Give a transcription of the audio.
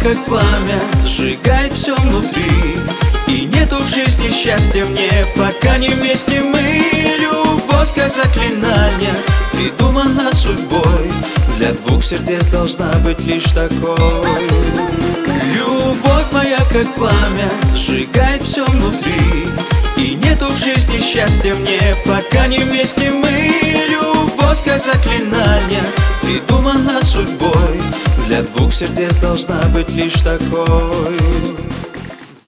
как пламя, сжигает все внутри. И нету в жизни счастья мне, пока не вместе мы. Любовь как заклинание, придумана судьбой. Для двух сердец должна быть лишь такой. Любовь моя как пламя, сжигает все внутри. И нету в жизни счастья мне, пока не вместе мы. Любовь как заклинание, придумана судьбой. Для двух сердец должна быть лишь такой.